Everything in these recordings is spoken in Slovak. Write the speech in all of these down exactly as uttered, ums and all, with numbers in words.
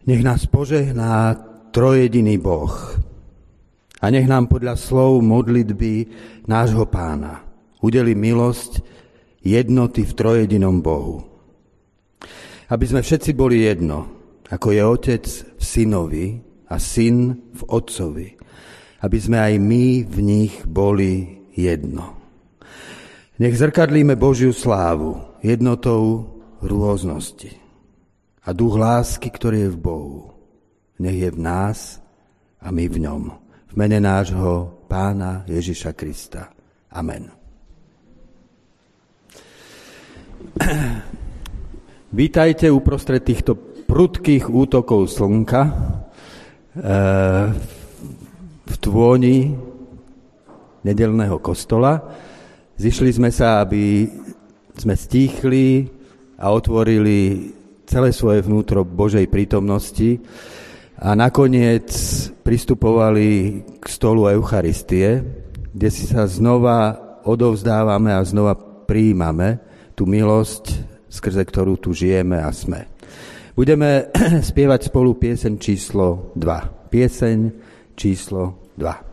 Nech nás požehná trojjediný Boh a nech nám podľa slov modlitby nášho Pána udeli milosť jednoty v trojjedinom Bohu. Aby sme všetci boli jedno, ako je Otec v Synovi a Syn v Otcovi. Aby sme aj my v nich boli jedno. Nech zrkadlíme Božiu slávu jednotou rôznosti. A duch lásky, ktorý je v Bohu, nech je v nás a my v ňom. V mene nášho Pána Ježiša Krista. Amen. Vítajte uprostred týchto prudkých útokov slnka v tôni nedeľného kostola. Zišli sme sa, aby sme stíchli a otvorili celé svoje vnútro Božej prítomnosti a nakoniec pristupovali k stolu Eucharistie, kde si sa znova odovzdávame a znova prijímame tú milosť, skrze ktorú tu žijeme a sme. Budeme spievať spolu pieseň číslo dva. Pieseň číslo dva.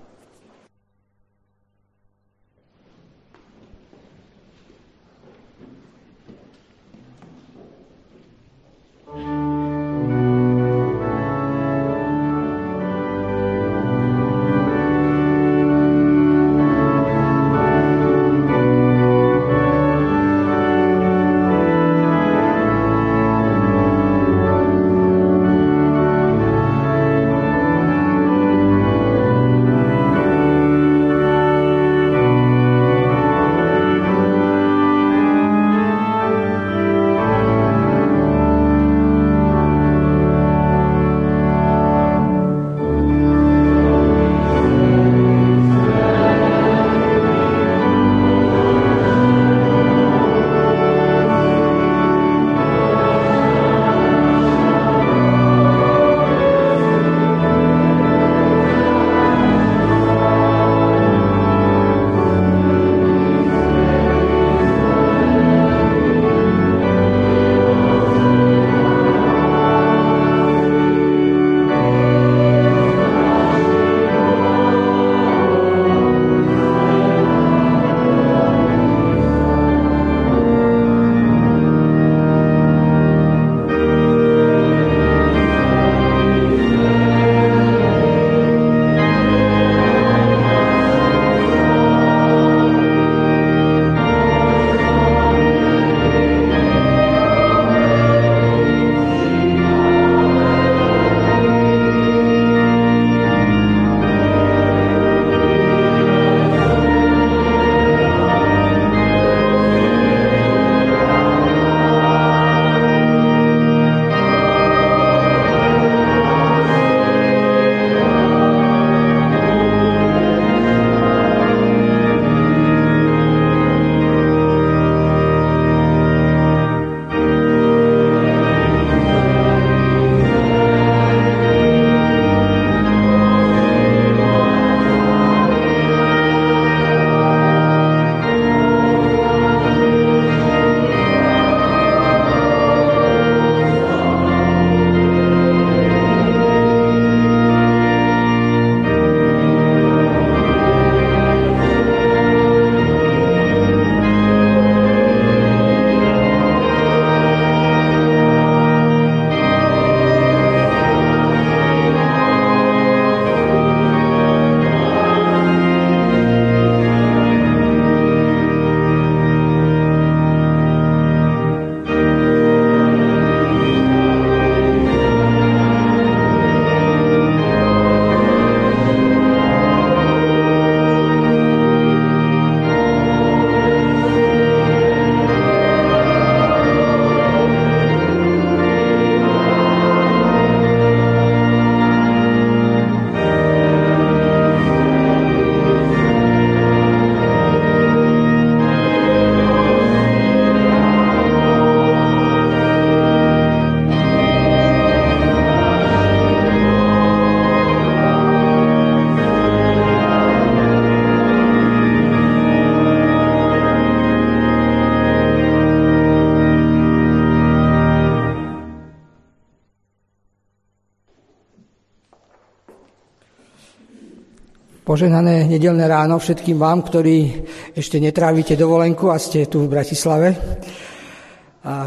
Thank you. Požehnané nedeľné ráno všetkým vám, ktorí ešte netrávite dovolenku a ste tu v Bratislave. A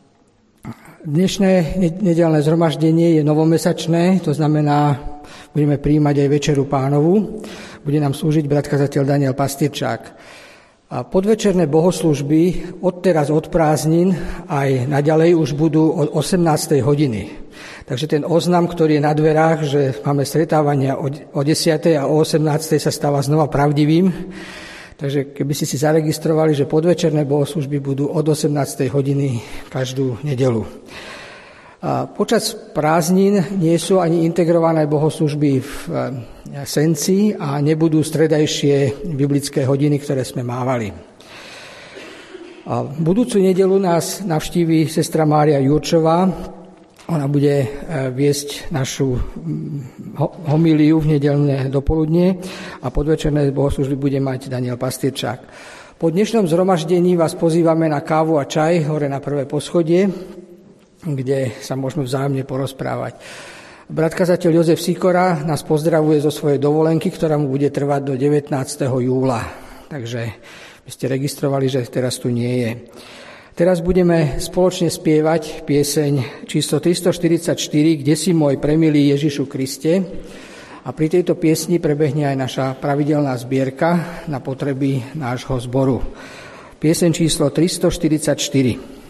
dnešné nedeľné zhromaždenie je novomesačné, to znamená, budeme prijímať aj Večeru Pánovu. Bude nám slúžiť brat kazateľ Daniel Pastierčák. A podvečerné bohoslúžby odteraz od prázdnin aj naďalej už budú od osemnástej hodiny. Takže ten oznam, ktorý je na dverách, že máme stretávania o desiatej a o osemnástej sa stáva znova pravdivým. Takže keby ste si zaregistrovali, že podvečerné bohoslúžby budú od osemnástej hodiny každú nedeľu. A počas prázdnin nie sú ani integrované bohoslúžby v Senci a nebudú stredajšie biblické hodiny, ktoré sme mávali. A v budúcu nedeľu nás navštíví sestra Mária Jurčová. Ona bude viesť našu homíliu v nedeľné dopoludnie a podvečerné bohoslúžby bude mať Daniel Pastierčák. Po dnešnom zhromaždení vás pozývame na kávu a čaj hore na prvé poschodie, kde sa môžeme vzájomne porozprávať. Brat kazateľ Jozef Sikora nás pozdravuje zo svojej dovolenky, ktorá mu bude trvať do devätnásteho júla. Takže by ste registrovali, že teraz tu nie je. Teraz budeme spoločne spievať pieseň číslo tristoštyridsaťštyri, Kde si môj premilý Ježišu Kriste. A pri tejto piesni prebehne aj naša pravidelná zbierka na potreby nášho zboru. Pieseň číslo tristoštyridsaťštyri.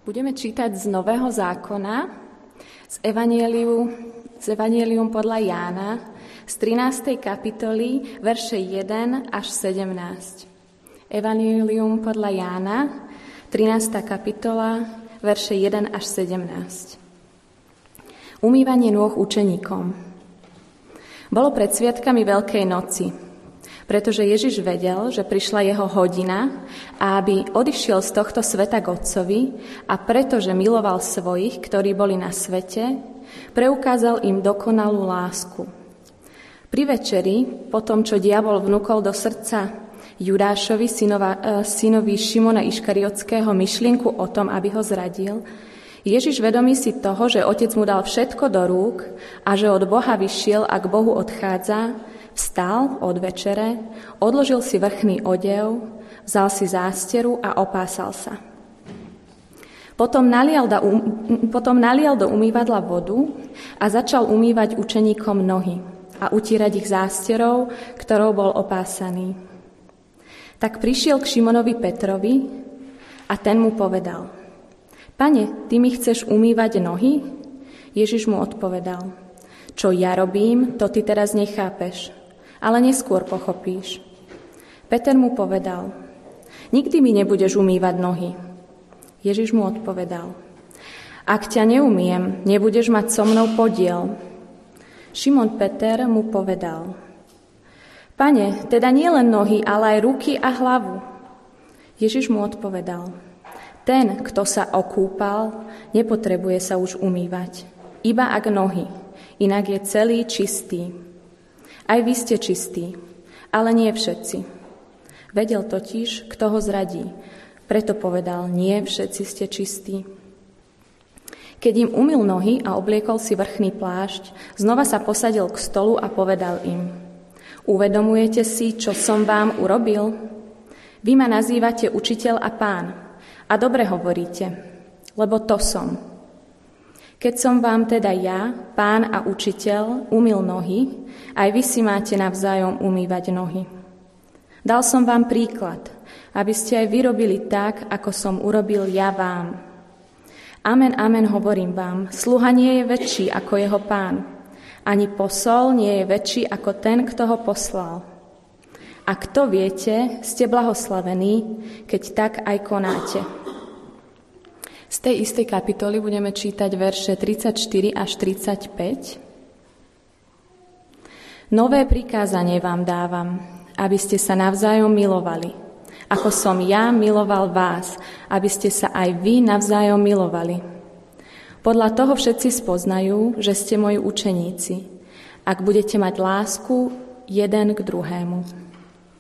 Budeme čítať z Nového zákona, z Evangeliu, z Evangelium podľa Jána, z trinástej kapitoly, verše jeden až sedemnásť. Evangelium podľa Jána, trinásta kapitola, verše jeden až sedemnásť. Umývanie nôh učeníkom. Bolo pred sviatkami Veľkej noci, pretože Ježiš vedel, že prišla jeho hodina a aby odišiel z tohto sveta k Otcovi a pretože miloval svojich, ktorí boli na svete, preukázal im dokonalú lásku. Pri večeri, po tom, čo diabol vnúkol do srdca Judášovi, synova, synovi Šimona Iškariotského, myšlienku o tom, aby ho zradil, Ježiš, vedomý si toho, že Otec mu dal všetko do rúk a že od Boha vyšiel a k Bohu odchádza, vstal od večere, odložil si vrchný odev, vzal si zásteru a opásal sa. Potom nalial, da, um, potom nalial do umývadla vodu a začal umývať učeníkom nohy a utírať ich zásterou, ktorou bol opásaný. Tak prišiel k Šimonovi Petrovi a ten mu povedal: Pane, ty mi chceš umývať nohy? Ježiš mu odpovedal: Čo ja robím, to ty teraz nechápeš, ale neskôr pochopíš. Peter mu povedal: Nikdy mi nebudeš umývať nohy. Ježiš mu odpovedal: Ak ťa neumiem, nebudeš mať so mnou podiel. Šimon Peter mu povedal: Pane, teda nie len nohy, ale aj ruky a hlavu. Ježiš mu odpovedal: Ten, kto sa okúpal, nepotrebuje sa už umývať, iba ak nohy, inak je celý čistý. Aj vy ste čistí, ale nie všetci. Vedel totiž, kto ho zradí, preto povedal: Nie všetci ste čistí. Keď im umyl nohy a obliekol si vrchný plášť, znova sa posadil k stolu a povedal im: Uvedomujete si, čo som vám urobil? Vy ma nazývate učiteľ a pán. A dobre hovoríte, lebo to som. Keď som vám teda ja, pán a učiteľ, umyl nohy, aj vy si máte navzájom umývať nohy. Dal som vám príklad, aby ste aj vy robili tak, ako som urobil ja vám. Amen, amen, hovorím vám, sluha nie je väčší ako jeho pán, ani posol nie je väčší ako ten, kto ho poslal. A kto viete, ste blahoslavení, keď tak aj konáte. Z tej istej kapitoly budeme čítať verše tridsaťštyri až tridsaťpäť. Nové prikázanie vám dávam, aby ste sa navzájom milovali. Ako som ja miloval vás, aby ste sa aj vy navzájom milovali. Podľa toho všetci spoznajú, že ste moji učeníci, ak budete mať lásku jeden k druhému.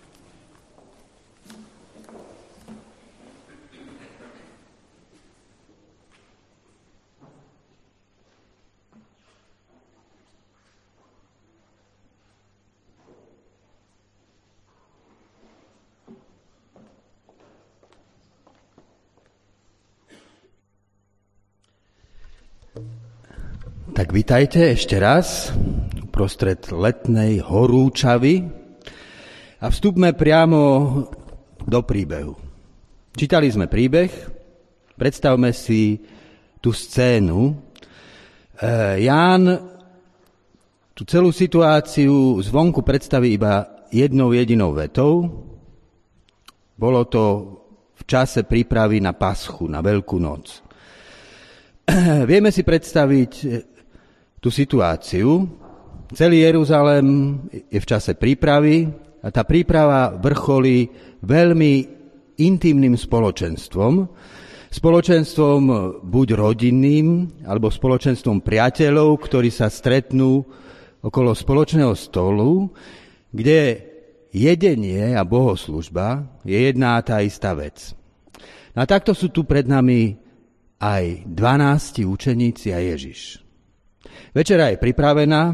Tak vitajte ešte raz uprostred letnej horúčavy a vstupme priamo do príbehu. Čítali sme príbeh, predstavme si tú scénu. E, Ján tú celú situáciu zvonku predstaví iba jednou jedinou vetou. Bolo to v čase prípravy na Paschu, na Veľkú noc. Vieme si predstaviť tú situáciu. Celý Jeruzalém je v čase prípravy a tá príprava vrcholí veľmi intimným spoločenstvom. Spoločenstvom buď rodinným, alebo spoločenstvom priateľov, ktorí sa stretnú okolo spoločného stolu, kde jedenie a bohoslužba je jedná tá istá vec. A takto sú tu pred nami aj dvanásti učeníci a Ježiš. Večera je pripravená,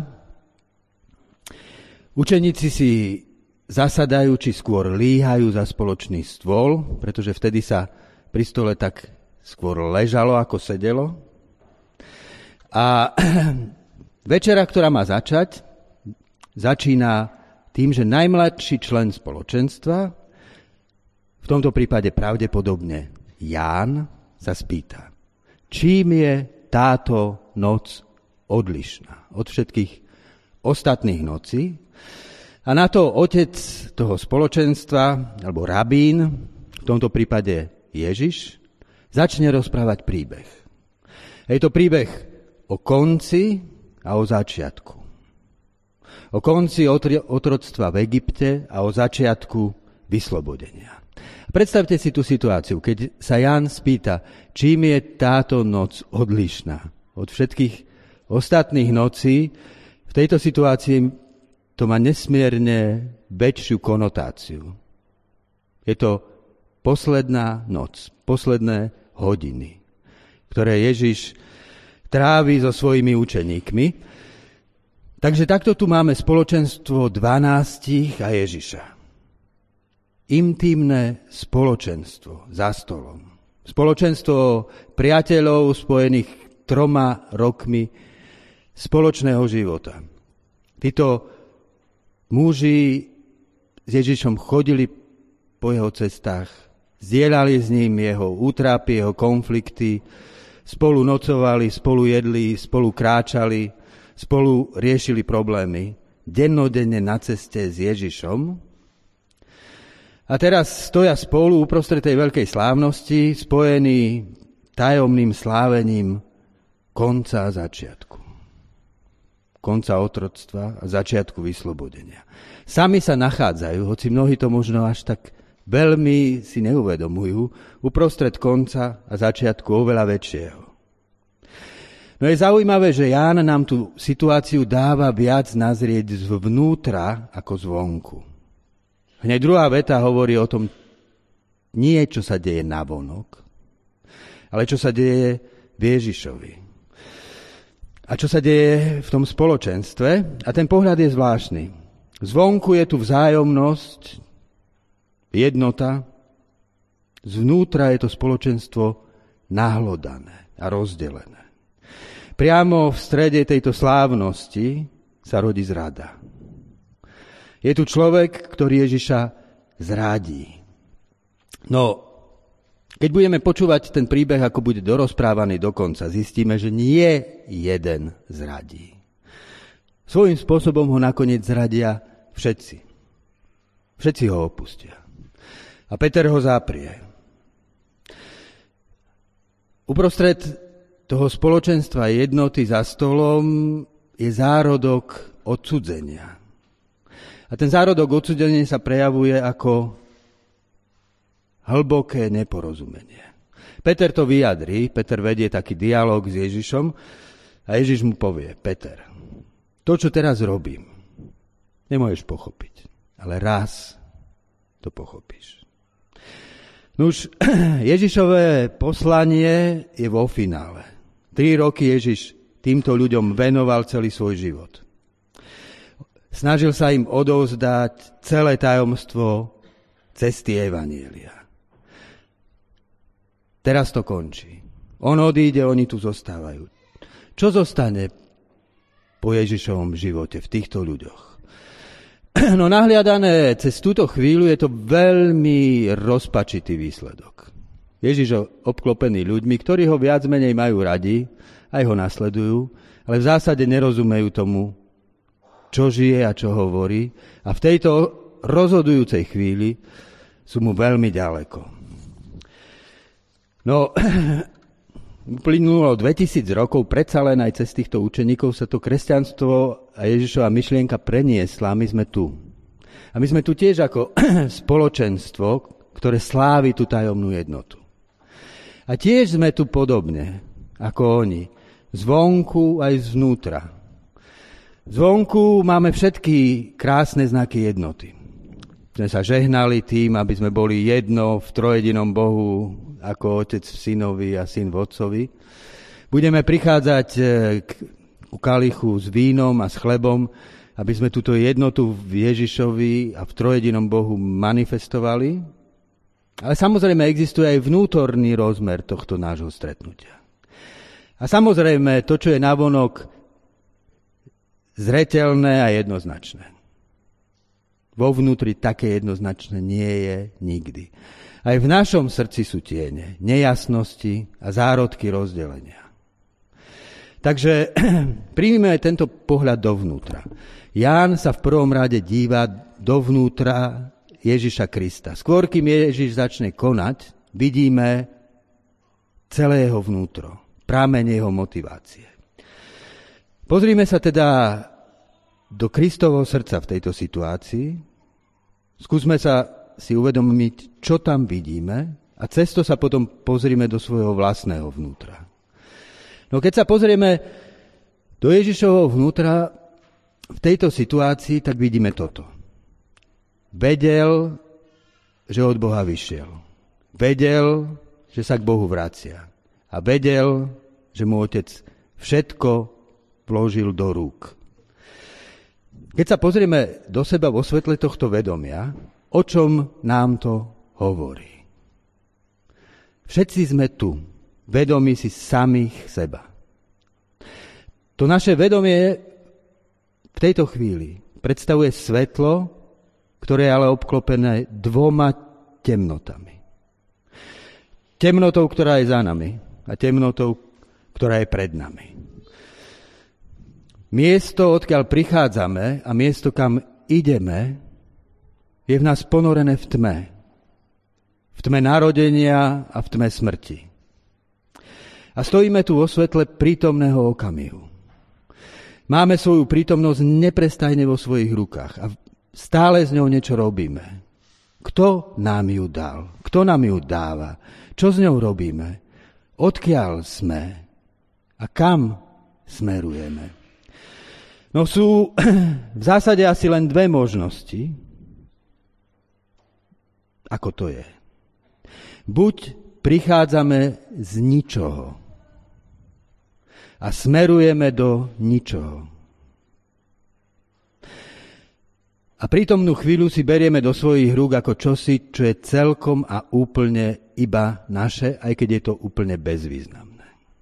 učeníci si zasadajú, či skôr líhajú za spoločný stôl, pretože vtedy sa pri stole tak skôr ležalo, ako sedelo. A večera, ktorá má začať, začína tým, že najmladší člen spoločenstva, v tomto prípade pravdepodobne Ján, sa spýta: Čím je táto noc odlišná od všetkých ostatných nocí? A na to otec toho spoločenstva, alebo rabín, v tomto prípade Ježiš, začne rozprávať príbeh. Je to príbeh o konci a o začiatku. O konci otroctva v Egypte a o začiatku vyslobodenia. Predstavte si tú situáciu, keď sa Ján spýta, čím je táto noc odlišná od všetkých ostatných nocí. V tejto situácii to má nesmierne väčšiu konotáciu. Je to posledná noc, posledné hodiny, ktoré Ježiš trávi so svojimi učeníkmi. Takže takto tu máme spoločenstvo dvanástich a Ježiša. Intímne spoločenstvo za stolom. Spoločenstvo priateľov spojených troma rokmi spoločného života. Títo muži s Ježišom chodili po jeho cestách, zdieľali s ním jeho útrapy, jeho konflikty, spolu nocovali, spolu jedli, spolu kráčali, spolu riešili problémy. Dennodenne na ceste s Ježišom. A teraz stoja spolu uprostred tej veľkej slávnosti, spojení tajomným slávením konca a začiatku. Konca otroctva a začiatku vyslobodenia. Sami sa nachádzajú, hoci mnohí to možno až tak veľmi si neuvedomujú, uprostred konca a začiatku oveľa väčšieho. No je zaujímavé, že Ján nám tú situáciu dáva viac nazrieť zvnútra ako zvonku. Hneď druhá veta hovorí o tom, nie čo sa deje navonok, ale čo sa deje v Ježišovi. A čo sa deje v tom spoločenstve. A ten pohľad je zvláštny. Zvonku je tu vzájomnosť, jednota, zvnútra je to spoločenstvo nahlodané a rozdelené. Priamo v strede tejto slávnosti sa rodí zrada. Je tu človek, ktorý Ježiša zradí. No, keď budeme počúvať ten príbeh, ako bude dorozprávaný do konca, zistíme, že nie jeden zradí. Svojím spôsobom ho nakoniec zradia všetci. Všetci ho opustia. A Peter ho zaprie. Uprostred toho spoločenstva jednoty za stolom je zárodok odcudzenia. A ten zárodok odsúdenia sa prejavuje ako hlboké neporozumenie. Peter to vyjadrí, Peter vedie taký dialog s Ježišom a Ježiš mu povie, Peter, to, čo teraz robím, nemôžeš pochopiť, ale raz to pochopíš. Nuž, Ježišové poslanie je vo finále. Tri roky Ježiš týmto ľuďom venoval celý svoj život. Snažil sa im odovzdať celé tajomstvo cesty evanjelia. Teraz to končí. On odíde, oni tu zostávajú. Čo zostane po Ježišovom živote v týchto ľuďoch? No nahliadané cez túto chvíľu je to veľmi rozpačitý výsledok. Ježiš obklopený ľuďmi, ktorí ho viac menej majú radi, aj ho nasledujú, ale v zásade nerozumejú tomu, čo žije a čo hovorí. A v tejto rozhodujúcej chvíli sú mu veľmi ďaleko. No, uplynulo dvetisíc rokov, predsa len aj cez týchto učeníkov sa to kresťanstvo a Ježišova myšlienka preniesla. My sme tu. A my sme tu tiež ako spoločenstvo, ktoré slávi tú tajomnú jednotu. A tiež sme tu podobne, ako oni. Zvonku aj zvnútra. Zvonku máme všetky krásne znaky jednoty. Sme sa žehnali tým, aby sme boli jedno v trojedinom Bohu, ako otec v synovi a syn v otcovi. Budeme prichádzať ku kalichu s vínom a s chlebom, aby sme túto jednotu v Ježišovi a v trojedinom Bohu manifestovali. Ale samozrejme existuje aj vnútorný rozmer tohto nášho stretnutia. A samozrejme to, čo je navonok zreteľné a jednoznačné. vo vnútri také jednoznačné nie je nikdy. Aj v našom srdci sú tiene, nejasnosti a zárodky rozdelenia. Takže príjmime aj tento pohľad dovnútra. Ján sa v prvom rade díva dovnútra Ježiša Krista. Skôr, kým Ježiš začne konať, vidíme celé jeho vnútro, prameň jeho motivácie. Pozrime sa teda do Kristovho srdca v tejto situácii. Skúsme sa si uvedomiť, čo tam vidíme a cesto sa potom pozrime do svojho vlastného vnútra. No keď sa pozrieme do Ježišovho vnútra v tejto situácii, tak vidíme toto. Vedel, že od Boha vyšiel. Vedel, že sa k Bohu vracia. A vedel, že mu Otec všetko vložil do rúk. Keď sa pozrieme do seba vo svetle tohto vedomia, o čom nám to hovorí? Všetci sme tu, vedomí si samých seba. To naše vedomie v tejto chvíli predstavuje svetlo, ktoré je ale obklopené dvoma temnotami. Temnotou, ktorá je za nami a temnotou, ktorá je pred nami. Miesto, odkiaľ prichádzame a miesto, kam ideme, je v nás ponorené v tme. V tme narodenia a v tme smrti. A stojíme tu vo svetle prítomného okamihu. Máme svoju prítomnosť neprestajne vo svojich rukách a stále s ňou niečo robíme. Kto nám ju dal? Kto nám ju dáva? Čo s ňou robíme? Odkiaľ sme? A kam smerujeme? No sú v zásade asi len dve možnosti, ako to je. Buď prichádzame z ničoho a smerujeme do ničoho. A prítomnú chvíľu si berieme do svojich rúk ako čosi, čo je celkom a úplne iba naše, aj keď je to úplne bezvýznamné.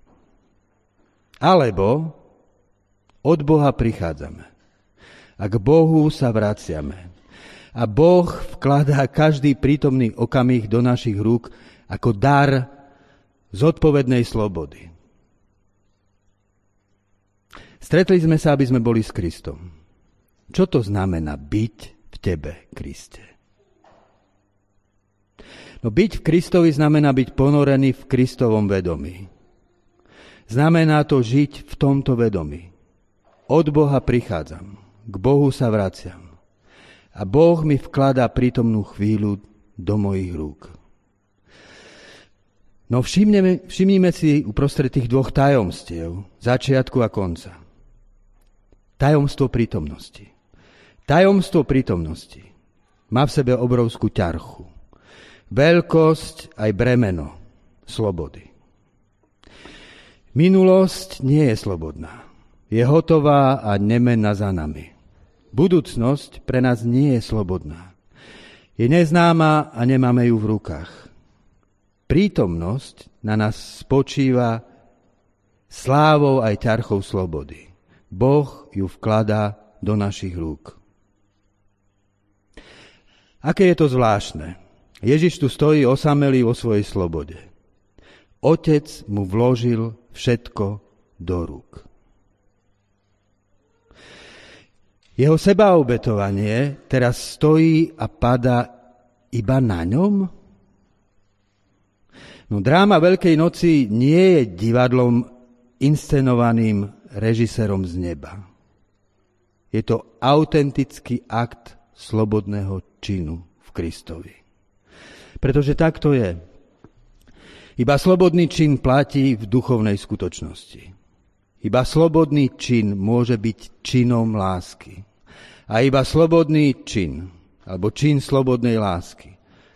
Alebo od Boha prichádzame a k Bohu sa vraciame. A Boh vkladá každý prítomný okamih do našich rúk ako dar zodpovednej slobody. Stretli sme sa, aby sme boli s Kristom. Čo to znamená byť v tebe, Kriste? No byť v Kristovi znamená byť ponorený v Kristovom vedomí. Znamená to žiť v tomto vedomí. Od Boha prichádzam, k Bohu sa vraciam. A Boh mi vkladá prítomnú chvíľu do mojich rúk. No všimneme, všimnime si uprostred tých dvoch tajomstiev, začiatku a konca. Tajomstvo prítomnosti. Tajomstvo prítomnosti má v sebe obrovskú ťarchu. Veľkosť aj bremeno slobody. Minulosť nie je slobodná. Je hotová a nemenná za nami. Budúcnosť pre nás nie je slobodná. Je neznáma a nemáme ju v rukách. Prítomnosť na nás spočíva slávou aj ťarchou slobody. Boh ju vkladá do našich rúk. Aké je to zvláštne. Ježiš tu stojí osamelý vo svojej slobode. Otec mu vložil všetko do rúk. Jeho sebaobetovanie teraz stojí a padá iba na ňom? No dráma Veľkej noci nie je divadlom inscenovaným režisérom z neba. Je to autentický akt slobodného činu v Kristovi. Pretože tak to je. Iba slobodný čin platí v duchovnej skutočnosti. Iba slobodný čin môže byť činom lásky. A iba slobodný čin, alebo čin slobodnej lásky,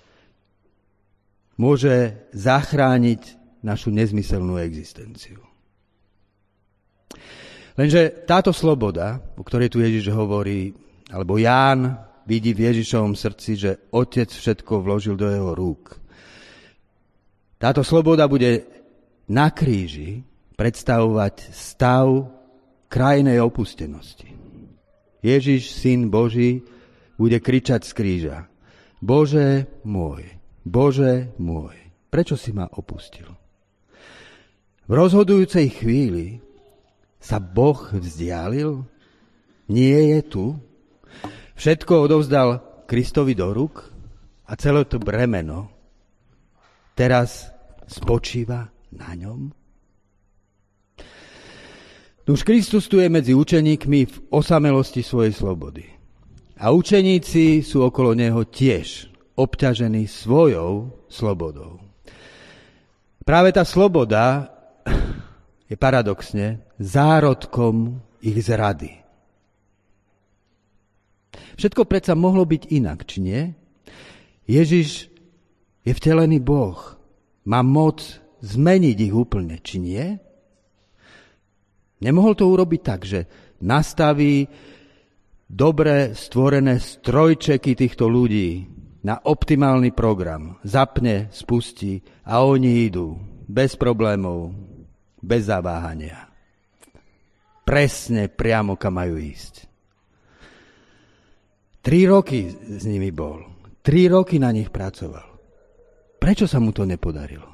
môže zachrániť našu nezmyselnú existenciu. Lenže táto sloboda, o ktorej tu Ježiš hovorí, alebo Ján vidí v Ježišovom srdci, že Otec všetko vložil do jeho rúk. Táto sloboda bude na kríži predstavovať stav krajnej opustenosti. Ježiš, Syn Boží, bude kričať z kríža: Bože môj, Bože môj, prečo si ma opustil? V rozhodujúcej chvíli sa Boh vzdialil? Nie je tu? Všetko odovzdal Kristovi do rúk a celé to bremeno teraz spočíva na ňom? Už Kristus tu je medzi učeníkmi v osamelosti svojej slobody. A učeníci sú okolo neho tiež obťažení svojou slobodou. Práve tá sloboda je paradoxne zárodkom ich zrady. Všetko predsa mohlo byť inak, či nie? Ježiš je vtelený Boh. Má moc zmeniť ich úplne, či nie? Nemohol to urobiť tak, že nastaví dobre stvorené strojčeky týchto ľudí na optimálny program, zapne, spustí a oni idú bez problémov, bez zaváhania. Presne priamo, kam majú ísť. Tri roky s nimi bol. Tri roky na nich pracoval. Prečo sa mu to nepodarilo?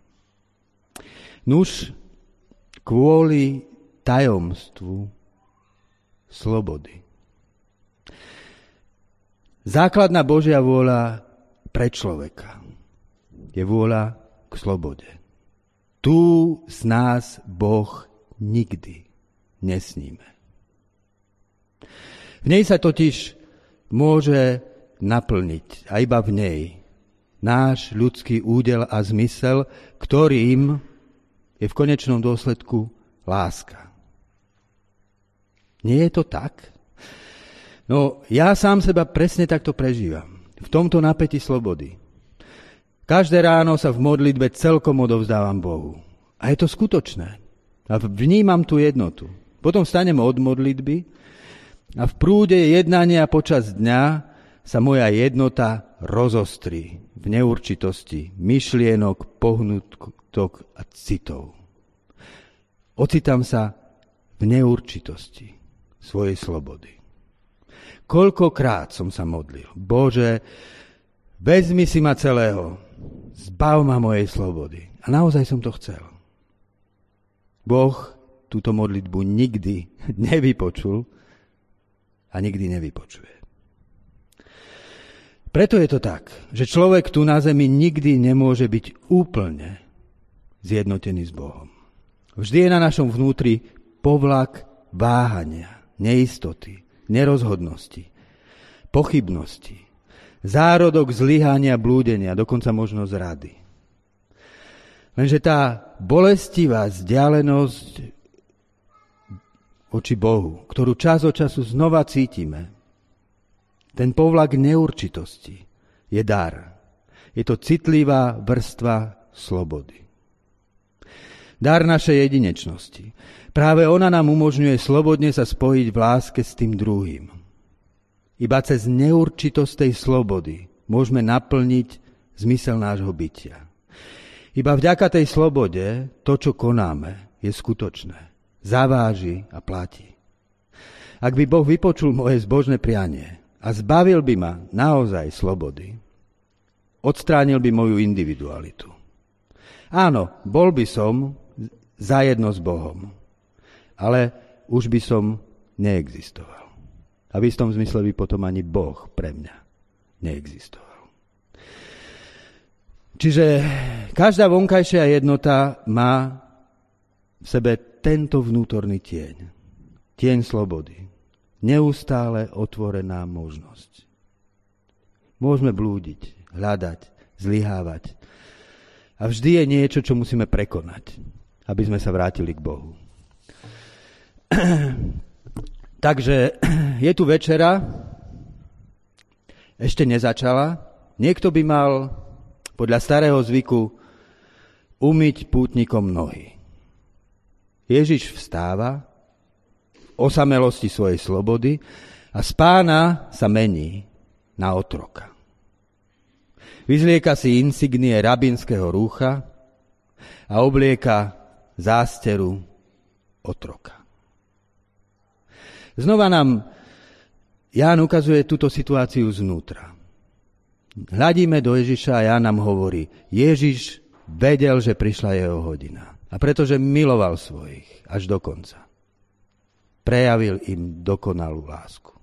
Nuž, kvôli tajomstvu slobody. Základná Božia vôľa pre človeka je vôľa k slobode. Tu z nás Boh nikdy nesníme. V nej sa totiž môže naplniť, a iba v nej, náš ľudský údel a zmysel, ktorým je v konečnom dôsledku láska. Nie je to tak? No, ja sám seba presne takto prežívam. V tomto napätí slobody. Každé ráno sa v modlitbe celkom odovzdávam Bohu. A je to skutočné. A vnímam tú jednotu. Potom vstanem od modlitby a v prúde jednania počas dňa sa moja jednota rozostrí v neurčitosti myšlienok, pohnutok a citov. Ocitám sa v neurčitosti svojej slobody. Koľkokrát som sa modlil: Bože, vezmi si ma celého, zbav ma mojej slobody. A naozaj som to chcel. Boh túto modlitbu nikdy nevypočul a nikdy nevypočuje. Preto je to tak, že človek tu na zemi nikdy nemôže byť úplne zjednotený s Bohom. Vždy je na našom vnútri povlak váhania, neistoty, nerozhodnosti, pochybnosti, zárodok zlyhania, blúdenia, dokonca možno zrady. Lenže tá bolestivá vzdialenosť voči Bohu, ktorú čas od času znova cítime, ten povlak neurčitosti je dar. Je to citlivá vrstva slobody. Dar našej jedinečnosti. Práve ona nám umožňuje slobodne sa spojiť v láske s tým druhým. Iba cez neurčitosť tej slobody môžeme naplniť zmysel nášho bytia. Iba vďaka tej slobode to, čo konáme, je skutočné. Zaváži a platí. Ak by Boh vypočul moje zbožné prianie a zbavil by ma naozaj slobody, odstránil by moju individualitu. Áno, bol by som zajedno s Bohom, ale už by som neexistoval. A v istom zmysle by potom ani Boh pre mňa neexistoval. Čiže každá vonkajšia jednota má v sebe tento vnútorný tieň. Tieň slobody. Neustále otvorená možnosť. Môžeme blúdiť, hľadať, zlyhávať. A vždy je niečo, čo musíme prekonať, aby sme sa vrátili k Bohu. Takže je tu večera, ešte nezačala. Niekto by mal podľa starého zvyku umyť pútnikom nohy. Ježiš vstáva v osamelosti svojej slobody a z pána sa mení na otroka. Vyzlieka si insignie rabinského rúcha a oblieka zásteru otroka. Znova nám Ján ukazuje túto situáciu znútra. Hľadíme do Ježiša a Ján nám hovorí, Ježiš vedel, že prišla jeho hodina. A pretože miloval svojich až do konca, prejavil im dokonalú lásku.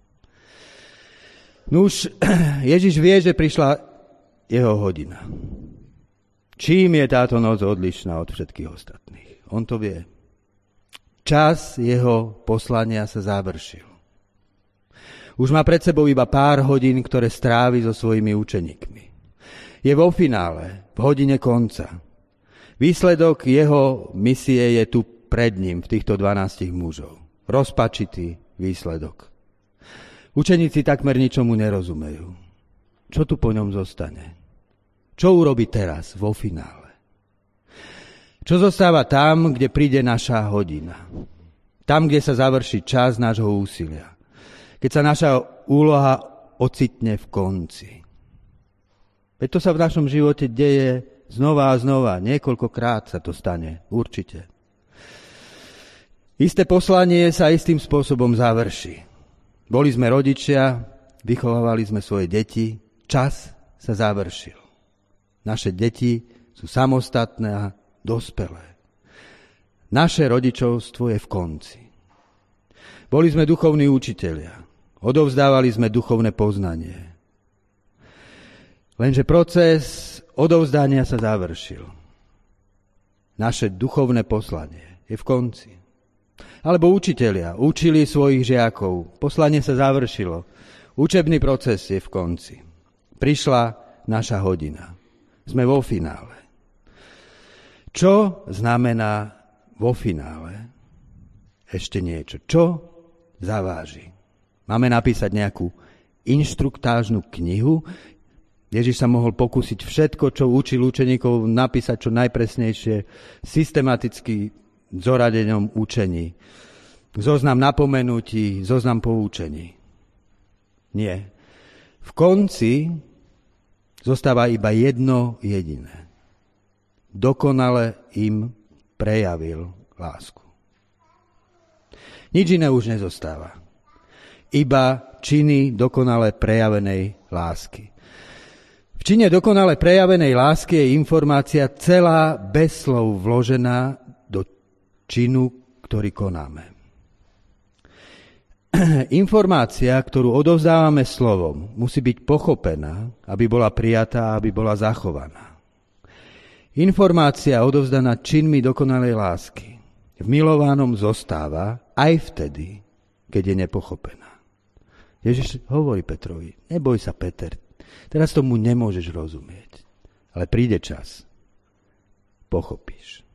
Nuž, Ježiš vie, že prišla jeho hodina. Čím je táto noc odlišná od všetkých ostatných? On to vie. Čas jeho poslania sa završil. Už má pred sebou iba pár hodín, ktoré strávi so svojimi učeníkmi. Je vo finále, v hodine konca. Výsledok jeho misie je tu pred ním, v týchto dvanástich mužov. Rozpačitý výsledok. Učeníci takmer ničomu nerozumejú. Čo tu po ňom zostane? Čo urobí teraz, vo finále? Čo zostáva tam, kde príde naša hodina? Tam, kde sa završí čas nášho úsilia. Keď sa naša úloha ocitne v konci. Veď to sa v našom živote deje znova a znova. Niekoľkokrát sa to stane. Určite. Isté poslanie sa istým spôsobom završí. Boli sme rodičia, vychovávali sme svoje deti. Čas sa završil. Naše deti sú samostatné a dospelé. Naše rodičovstvo je v konci. Boli sme duchovní učitelia. Odovzdávali sme duchovné poznanie. Lenže proces odovzdania sa završil. Naše duchovné poslanie je v konci. Alebo učitelia učili svojich žiakov. Poslanie sa završilo. Učebný proces je v konci. Prišla naša hodina. Sme vo finále. Čo znamená vo finále? Ešte niečo. Čo zaváži? Máme napísať nejakú inštruktážnu knihu. Ježiš sa mohol pokúsiť všetko, čo učil učeníkov, napísať čo najpresnejšie, systematicky zoradenom učení. Zoznam napomenutí, zoznam poučení. Nie. V konci zostáva iba jedno jediné. Dokonale im prejavil lásku. Nič iné už nezostáva. Iba činy dokonale prejavenej lásky. V čine dokonale prejavenej lásky je informácia celá bez slov vložená do činu, ktorý konáme. Informácia, ktorú odovzdávame slovom, musí byť pochopená, aby bola prijatá, aby bola zachovaná. Informácia odovzdaná činmi dokonalej lásky v milovanom zostáva aj vtedy, keď je nepochopená. Ježiš hovorí Petrovi, neboj sa, Peter, teraz tomu nemôžeš rozumieť, ale príde čas, pochopíš.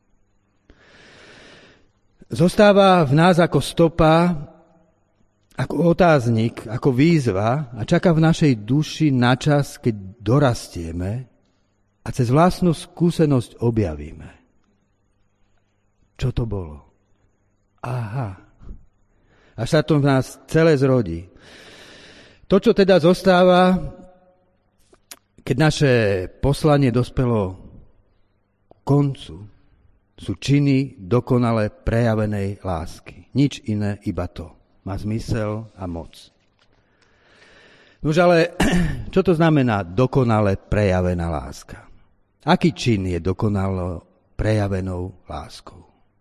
Zostáva v nás ako stopa, ako otáznik, ako výzva a čaká v našej duši na čas, keď dorastieme a cez vlastnú skúsenosť objavíme. Čo to bolo? Aha. Až sa to v nás celé zrodí. To, čo teda zostáva, keď naše poslanie dospelo k koncu, sú činy dokonale prejavenej lásky. Nič iné, iba to. Má zmysel a moc. Nož ale, čo to znamená dokonale prejavená láska? Aký čin je dokonalo prejavenou láskou?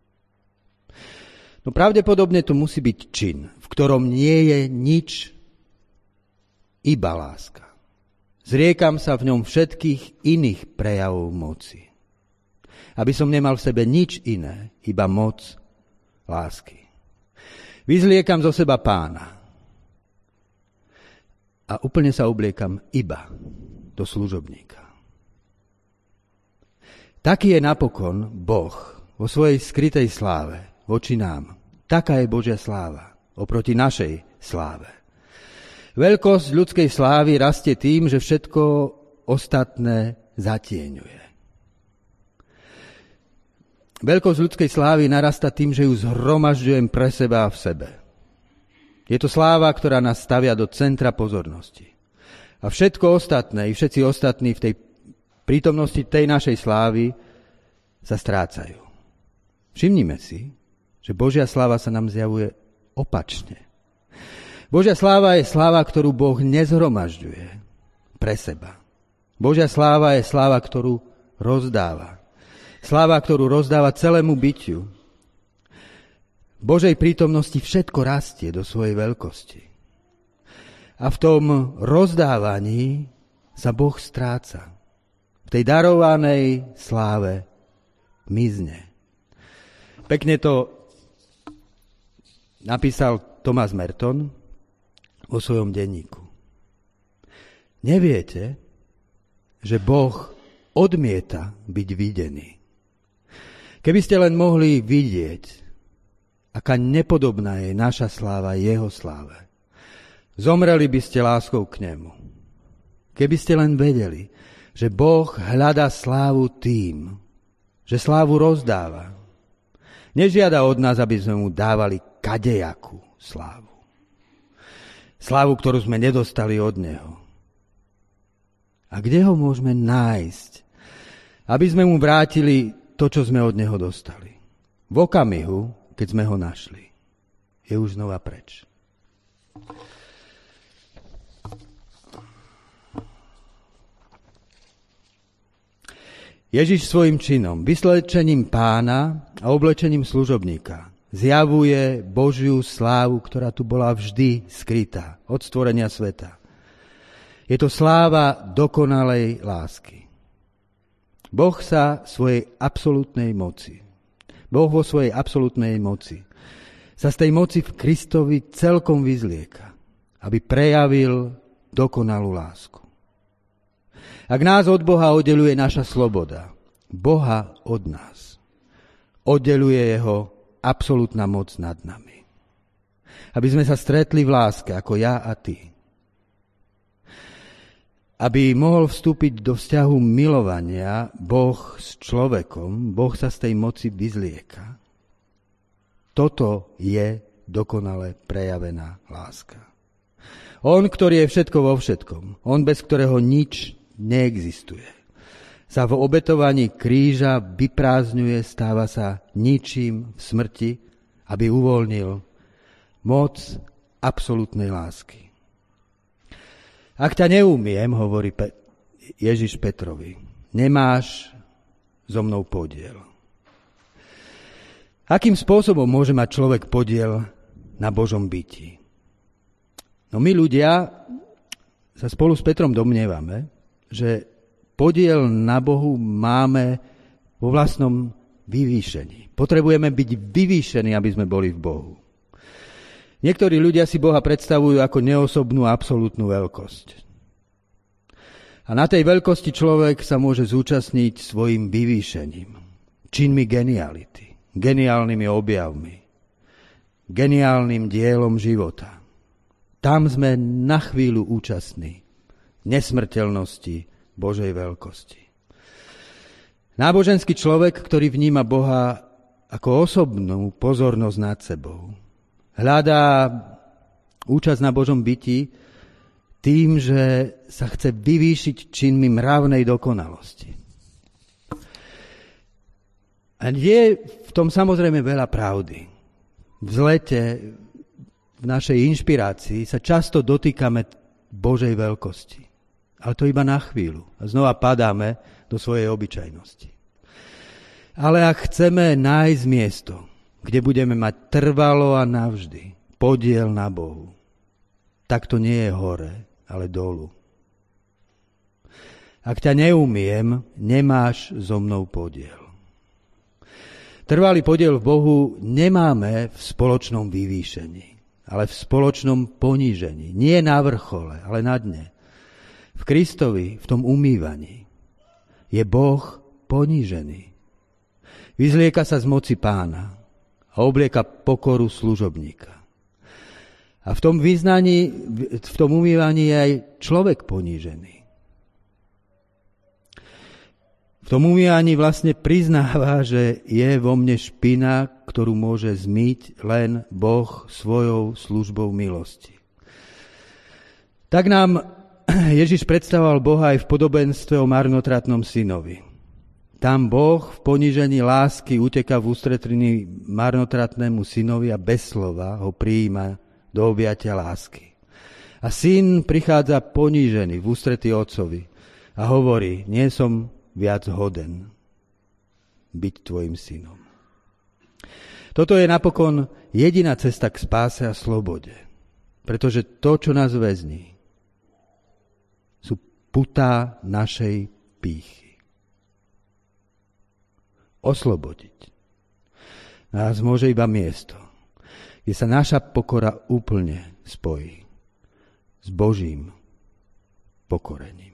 No pravdepodobne to musí byť čin, v ktorom nie je nič, iba láska. Zriekam sa v ňom všetkých iných prejavov moci. Aby som nemal v sebe nič iné, iba moc lásky. Vyzliekam zo seba Pána a úplne sa obliekam iba do služobníka. Taký je napokon Boh vo svojej skrytej sláve voči nám. Taká je Božia sláva oproti našej sláve. Veľkosť ľudskej slávy rastie tým, že všetko ostatné zatieňuje. Veľkosť ľudskej slávy narasta tým, že ju zhromažďujem pre seba a v sebe. Je to sláva, ktorá nás stavia do centra pozornosti. A všetko ostatné, i všetci ostatní v tej prítomnosti tej našej slávy sa strácajú. Všimnime si, že Božia sláva sa nám zjavuje opačne. Božia sláva je sláva, ktorú Boh nezhromažďuje pre seba. Božia sláva je sláva, ktorú rozdáva. Sláva, ktorú rozdáva celému bytiu. V Božej prítomnosti všetko rastie do svojej veľkosti. A v tom rozdávaní sa Boh stráca. V tej darovanej sláve mizne. Pekne to napísal Thomas Merton vo svojom denníku. Neviete, že Boh odmieta byť videný. Keby ste len mohli vidieť, aká nepodobná je naša sláva jeho sláve, zomreli by ste láskou k nemu. Keby ste len vedeli, že Boh hľadá slávu tým, že slávu rozdáva. Nežiada od nás, aby sme mu dávali kadejakú slávu. Slávu, ktorú sme nedostali od neho. A kde ho môžeme nájsť, aby sme mu vrátili to, čo sme od neho dostali? V okamihu, keď sme ho našli, je už znova preč. Ježiš svojim činom, vyslečením pána a oblečením služobníka zjavuje Božiu slávu, ktorá tu bola vždy skrytá od stvorenia sveta. Je to sláva dokonalej lásky. Boh sa svojej absolútnej moci, Boh vo svojej absolútnej moci sa z tej moci v Kristovi celkom vyzlieka, aby prejavil dokonalú lásku. Ak nás od Boha oddeluje naša sloboda, Boha od nás oddeluje jeho absolútna moc nad nami. Aby sme sa stretli v láske, ako ja a ty. Aby mohol vstúpiť do vzťahu milovania Boh s človekom, Boh sa z tej moci vyzlieka. Toto je dokonale prejavená láska. On, ktorý je všetko vo všetkom, on, bez ktorého nič neexistuje, sa v obetovaní kríža vyprázdňuje, stáva sa ničím v smrti, aby uvoľnil moc absolútnej lásky. Ak ťa neumiem, hovorí Pe- Ježiš Petrovi, nemáš so mnou podiel. Akým spôsobom môže mať človek podiel na Božom byti? No my ľudia sa spolu s Petrom domnievame, že podiel na Bohu máme vo vlastnom vyvýšení. Potrebujeme byť vyvýšení, aby sme boli v Bohu. Niektorí ľudia si Boha predstavujú ako neosobnú absolútnu veľkosť. A na tej veľkosti človek sa môže zúčastniť svojim vyvýšením, činmi geniality, geniálnymi objavmi, geniálnym dielom života. Tam sme na chvíľu účastní nesmrteľnosti Božej veľkosti. Náboženský človek, ktorý vníma Boha ako osobnú pozornosť nad sebou, hľadá účasť na Božom byti tým, že sa chce vyvýšiť činmi mravnej dokonalosti. A je v tom samozrejme veľa pravdy. V zlete, v našej inšpirácii sa často dotýkame Božej veľkosti. Ale to iba na chvíľu. A znova padáme do svojej obyčajnosti. Ale ak chceme nájsť miesto, kde budeme mať trvalo a navždy podiel na Bohu, tak to nie je hore, ale dolu. Ak ťa neumiem, nemáš so mnou podiel. Trvalý podiel v Bohu nemáme v spoločnom vyvýšení, ale v spoločnom ponížení. Nie na vrchole, ale na dne. V Kristovi, v tom umývaní, je Boh ponížený. Vyzlieka sa z moci pána a oblieka pokoru služobníka. A v tom vyznaní, v tom umývaní je aj človek ponížený. V tom umývaní vlastne priznáva, že je vo mne špina, ktorú môže zmyť len Boh svojou službou milosti. Tak nám Ježiš predstavoval Boha aj v podobenstve o marnotratnom synovi. Tam Boh v ponížení lásky uteká v ústretí marnotratnému synovi a bez slova ho prijíma do objatia lásky. A syn prichádza ponížený v ústretí otcovi a hovorí, nie som viac hoden byť tvojim synom. Toto je napokon jediná cesta k spáse a slobode, pretože to, čo nás väzní, sú putá našej pýchy. Oslobodiť nás môže iba miesto, kde sa naša pokora úplne spojí s Božím pokorením.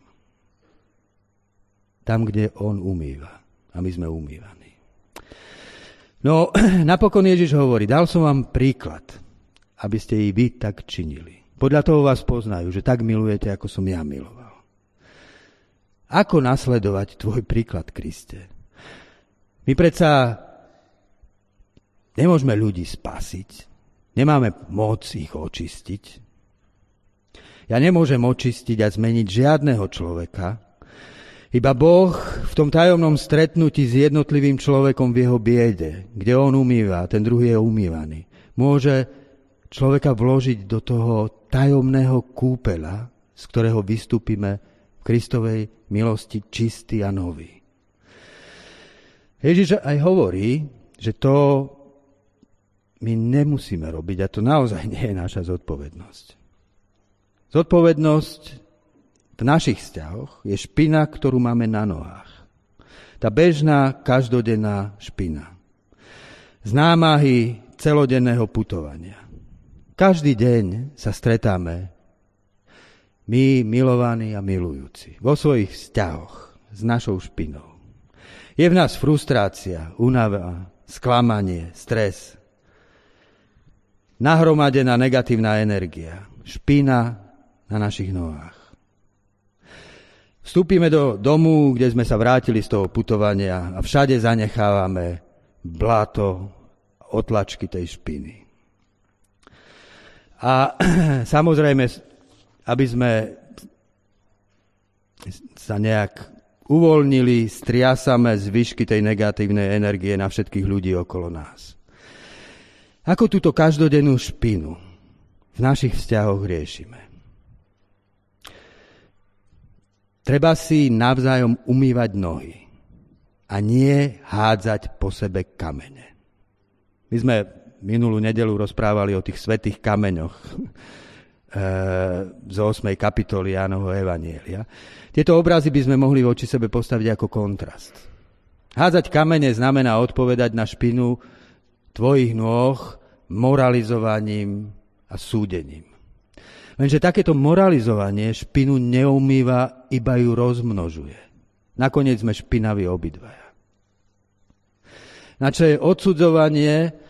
Tam, kde on umýva a my sme umývaní. No, napokon Ježiš hovorí, dal som vám príklad, aby ste i vy tak činili. Podľa toho vás poznajú, že tak milujete, ako som ja miloval. Ako nasledovať tvoj príklad, Kriste? My predsa nemôžeme ľudí spasiť, nemáme moc ich očistiť. Ja nemôžem očistiť a zmeniť žiadneho človeka, iba Boh v tom tajomnom stretnutí s jednotlivým človekom v jeho biede, kde on umýva, ten druhý je umývaný, môže človeka vložiť do toho tajomného kúpeľa, z ktorého vystúpime v Kristovej milosti čistý a nový. Ježiš aj hovorí, že to my nemusíme robiť a to naozaj nie je naša zodpovednosť. Zodpovednosť v našich vzťahoch je špina, ktorú máme na nohách. Tá bežná, každodenná špina. Z námahy celodenného putovania. Každý deň sa stretáme my, milovaní a milujúci, vo svojich vzťahoch s našou špinou. Je v nás frustrácia, únava, sklamanie, stres, nahromadená negatívna energia, špina na našich nohách. Vstúpime do domu, kde sme sa vrátili z toho putovania a všade zanechávame bláto, otlačky tej špiny. A samozrejme, aby sme sa nejak uvoľnili, striasame zvyšky tej negatívnej energie na všetkých ľudí okolo nás. Ako túto každodennú špinu v našich vzťahoch riešime? Treba si navzájom umývať nohy a nie hádzať po sebe kamene. My sme minulú nedeľu rozprávali o tých svätých kameňoch e, z ôsmej kapitoly Jánovho evanjelia. Tieto obrazy by sme mohli voči sebe postaviť ako kontrast. Hádzať kamene znamená odpovedať na špinu tvojich nôh moralizovaním a súdením. Lenže takéto moralizovanie špinu neumýva, iba ju rozmnožuje. Nakoniec sme špinaví obidvaja. Naše odsudzovanie e,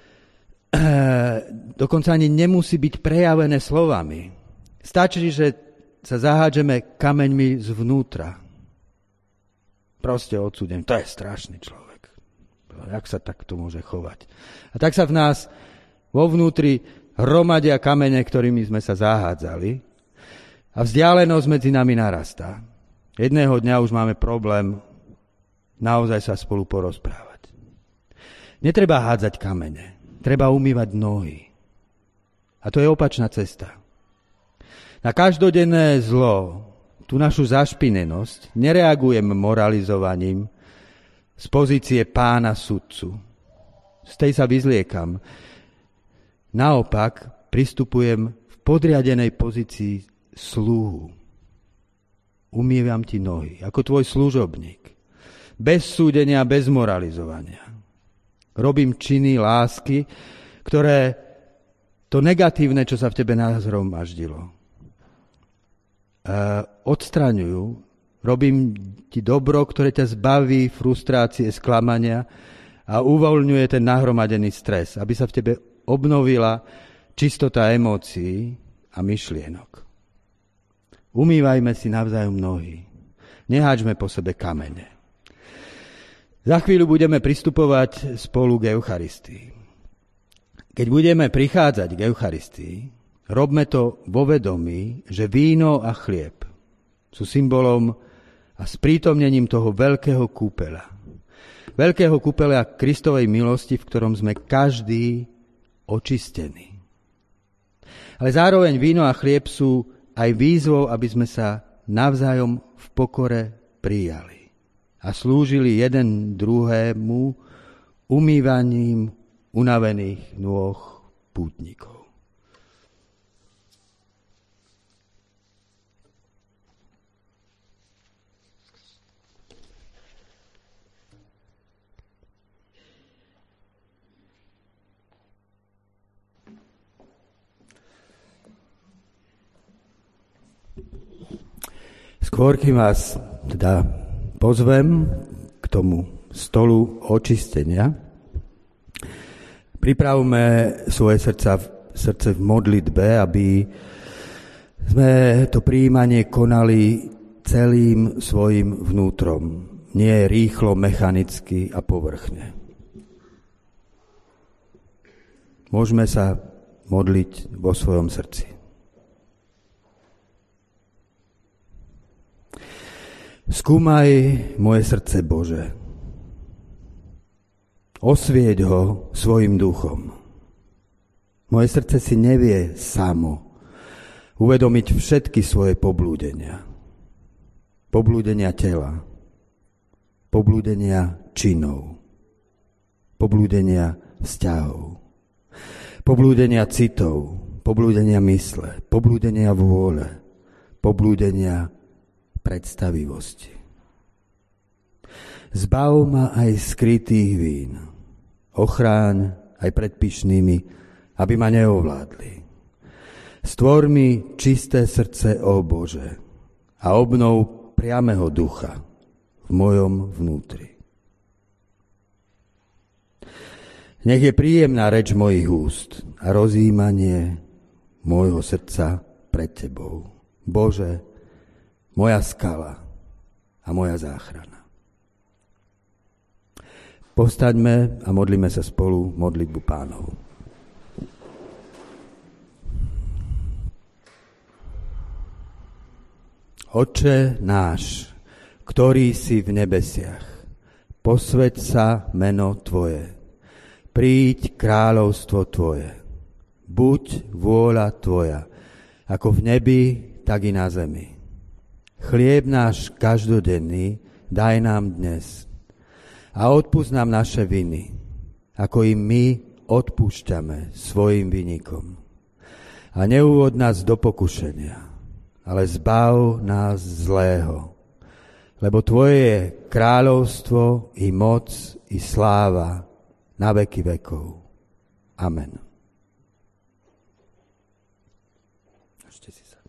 dokonca ani nemusí byť prejavené slovami. Stačí, že sa zahádžeme kameňmi zvnútra. Proste odsúdem. To je strašný človek. Jak sa takto môže chovať? A tak sa v nás vo vnútri hromadia kamene, ktorými sme sa zahádzali a vzdialenosť medzi nami narastá. Jedného dňa už máme problém naozaj sa spolu porozprávať. Netreba hádzať kamene, treba umývať nohy. A to je opačná cesta. Na každodenné zlo, tú našu zašpinenosť, nereagujem moralizovaním z pozície pána sudcu. Z tej sa vyzliekam. Naopak, pristupujem v podriadenej pozícii slúhu. Umývam ti nohy, ako tvoj služobník. Bez súdenia, bez moralizovania. Robím činy lásky, ktoré to negatívne, čo sa v tebe nazhromaždilo, odstraňujú. Robím ti dobro, ktoré ťa zbaví frustrácie, sklamania a uvoľňuje ten nahromadený stres, aby sa v tebe obnovila čistota emócií a myšlienok. Umývajme si navzájom nohy. Neháčme po sebe kamene. Za chvíľu budeme pristupovať spolu k Eucharistii. Keď budeme prichádzať k Eucharistii, robme to vo vedomí, že víno a chlieb sú symbolom a sprítomnením toho veľkého kúpeľa. Veľkého kúpeľa Kristovej milosti, v ktorom sme každý očistený. Ale zároveň víno a chlieb sú aj výzvou, aby sme sa navzájom v pokore prijali a slúžili jeden druhému umývaním unavených nôh pútnikov. Skôr, kým vás teda pozvem k tomu stolu očistenia, pripravme svoje srdca, srdce v modlitbe, aby sme to prijímanie konali celým svojim vnútrom, nie rýchlo, mechanicky a povrchne. Môžeme sa modliť vo svojom srdci. Skúmaj moje srdce, Bože. Osvieť ho svojim duchom. Moje srdce si nevie samo uvedomiť všetky svoje poblúdenia. Poblúdenia tela, poblúdenia činov, poblúdenia vzťahov, poblúdenia citov, poblúdenia mysle, poblúdenia vôle, poblúdenia predstavivosti. Zbav ma aj skrytých vín, ochráň aj pred pyšnými, aby ma neovládli. Stvor mi čisté srdce, ó Bože, a obnov priameho ducha v mojom vnútri. Nech je príjemná reč mojich úst a rozjímanie môjho srdca pred Tebou. Bože, moja skala a moja záchrana. Povstaňme a modlíme sa spolu modlitbu Pánovu. Otče náš, ktorý si v nebesiach, posväť sa meno Tvoje, príď kráľovstvo Tvoje, buď vôľa Tvoja, ako v nebi, tak i na zemi. Chlieb náš každodenný daj nám dnes a odpusť nám naše viny, ako i my odpúšťame svojim vinníkom. A neuvod nás do pokušenia, ale zbav nás zlého, lebo Tvoje je kráľovstvo i moc i sláva na veky vekov. Amen. Ešte si sa.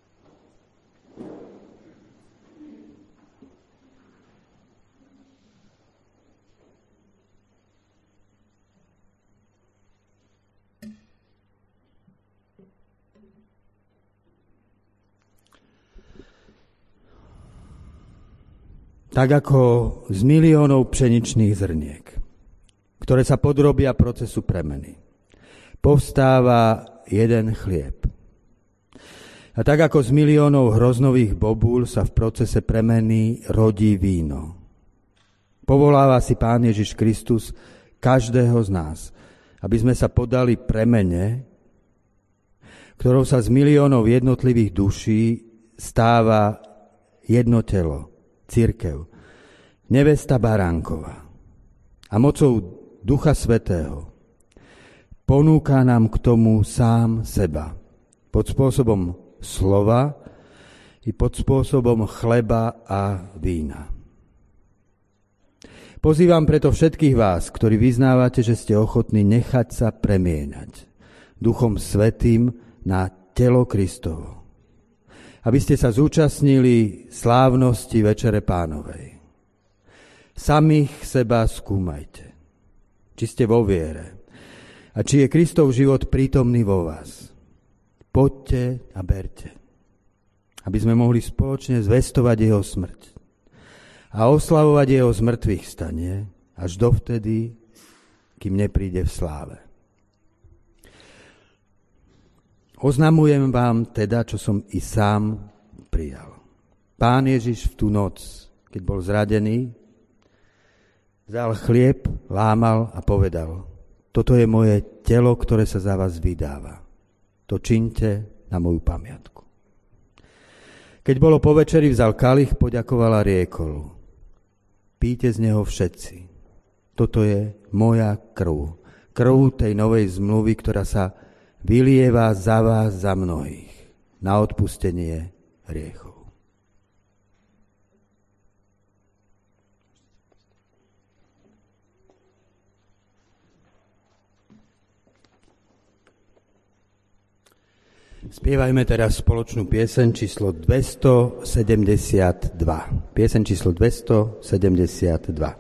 Tak ako z miliónov pšeničných zrniek, ktoré sa podrobia procesu premeny, povstáva jeden chlieb. A tak ako z miliónov hroznových bobúľ sa v procese premeny rodí víno. Povoláva si Pán Ježiš Kristus každého z nás, aby sme sa podali premene, ktorou sa z miliónov jednotlivých duší stáva jedno telo, cirkev, nevesta Baránkova. A mocou Ducha Svätého ponúka nám k tomu sám seba pod spôsobom slova i pod spôsobom chleba a vína. Pozývam preto všetkých vás, ktorí vyznávate, že ste ochotní nechať sa premieňať Duchom Svätým na telo Kristovo, aby ste sa zúčastnili slávnosti Večere Pánovej. Samých seba skúmajte, či ste vo viere a či je Kristov život prítomný vo vás. Poďte a berte, aby sme mohli spoločne zvestovať jeho smrť a oslavovať jeho zmrtvých stanie až dovtedy, kým nepríde v sláve. Oznamujem vám teda, čo som i sám prijal. Pán Ježiš v tú noc, keď bol zradený, vzal chlieb, lámal a povedal: toto je moje telo, ktoré sa za vás vydáva. to čiňte na moju pamiatku. Keď bolo po večeri, vzal kalich, poďakoval a riekol: Píte z neho všetci. Toto je moja krv. Krv tej novej zmluvy, ktorá sa vylieva za vás, za mnohých, na odpustenie hriechov. Spievajme teraz spoločnú pieseň číslo dvestosedemdesiatdva. Pieseň číslo dvestosedemdesiatdva.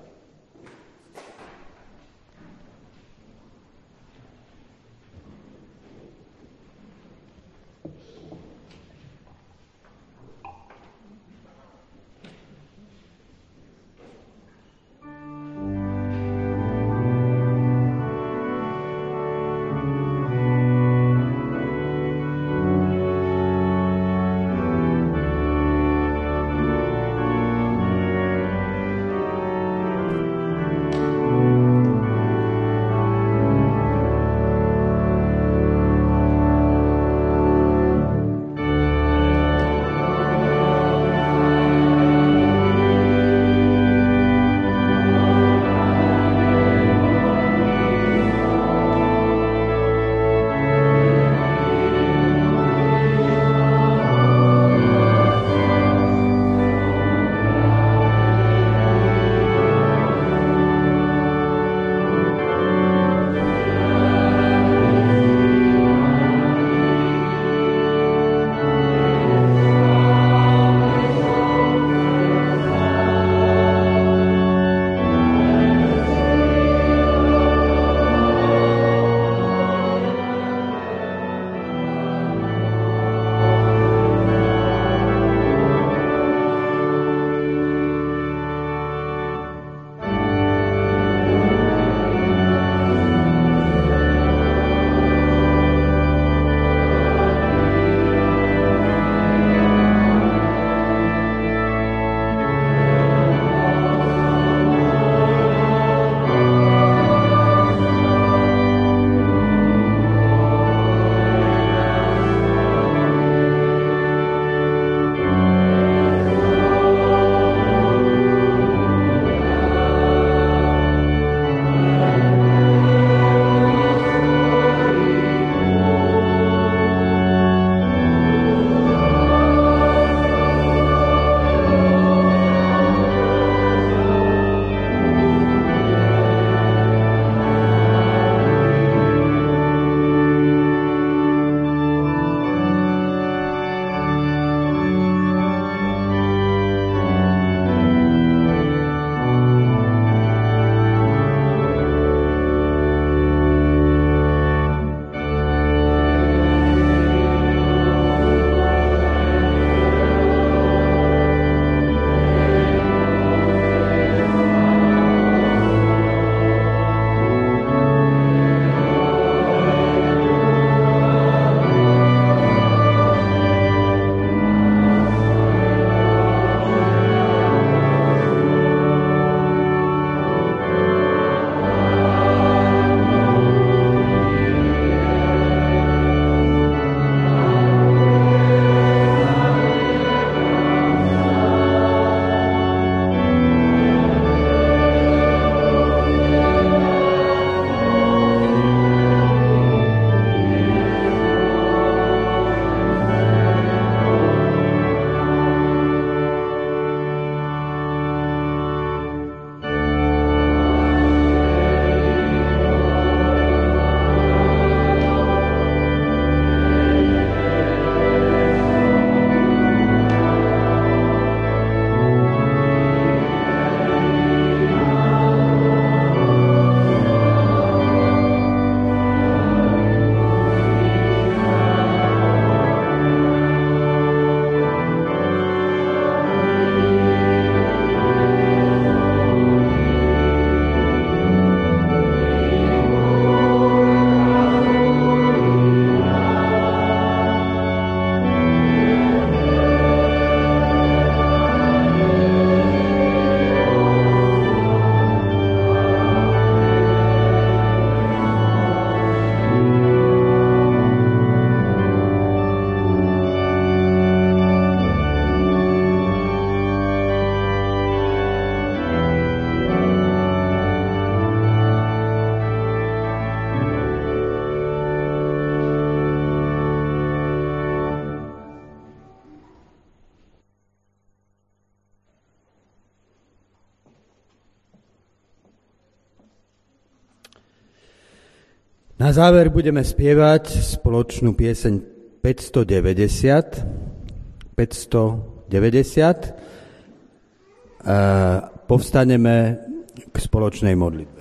Na záver budeme spievať spoločnú pieseň päťstodeväťdesiat. päťstodeväťdesiat. A povstaneme k spoločnej modlitbe.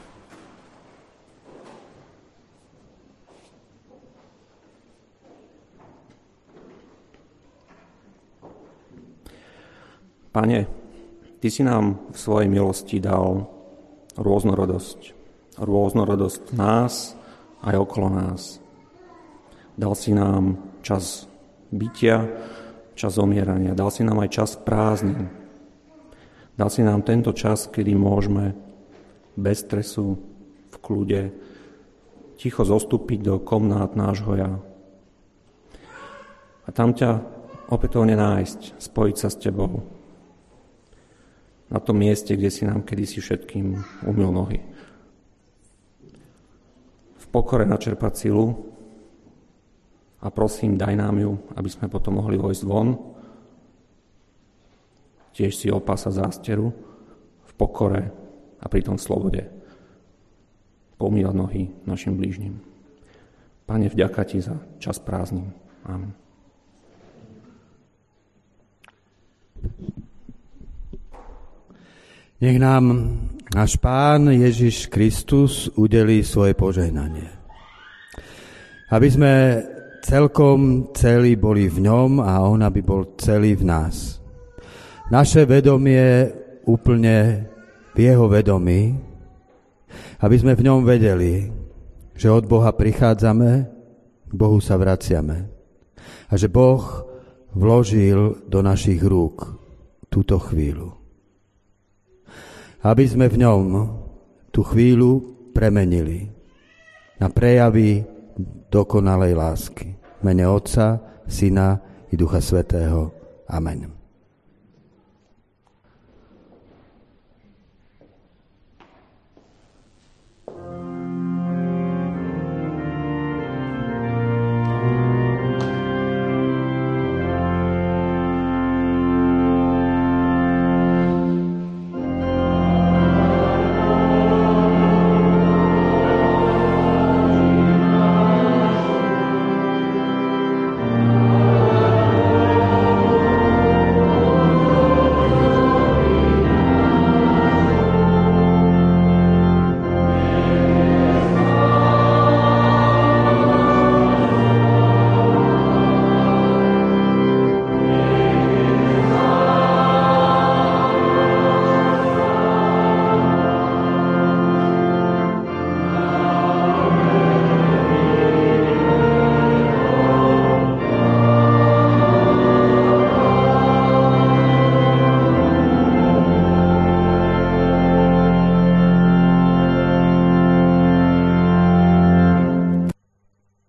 Pane, Ty si nám v svojej milosti dal rôznorodosť. Rôznorodosť nás aj okolo nás. Dal si nám čas bytia, čas zomierania. Dal si nám aj čas prázdnin. Dal si nám tento čas, kedy môžeme bez stresu, v kľude, ticho zostúpiť do komnát nášho ja. A tam ťa opätovne nájsť, spojiť sa s Tebou. Na tom mieste, kde si nám kedysi všetkým umyl nohy. V pokore načerpať silu a prosím, daj nám ju, aby sme potom mohli vojsť von. Tiež si opásať zásteru v pokore a pri tom slobode. Pomývať nohy našim blížnym. Pane, vďaka Ti za čas prázdnin. Amen. Nech nám náš Pán Ježiš Kristus udelí svoje požehnanie. Aby sme celkom celí boli v ňom a on aby bol celý v nás. Naše vedomie úplne v jeho vedomí, aby sme v ňom vedeli, že od Boha prichádzame, k Bohu sa vraciame a že Boh vložil do našich rúk túto chvíľu. Aby sme v ňom tú chvíľu premenili na prejavy dokonalej lásky. V mene Otca, Syna i Ducha Svätého. Amen.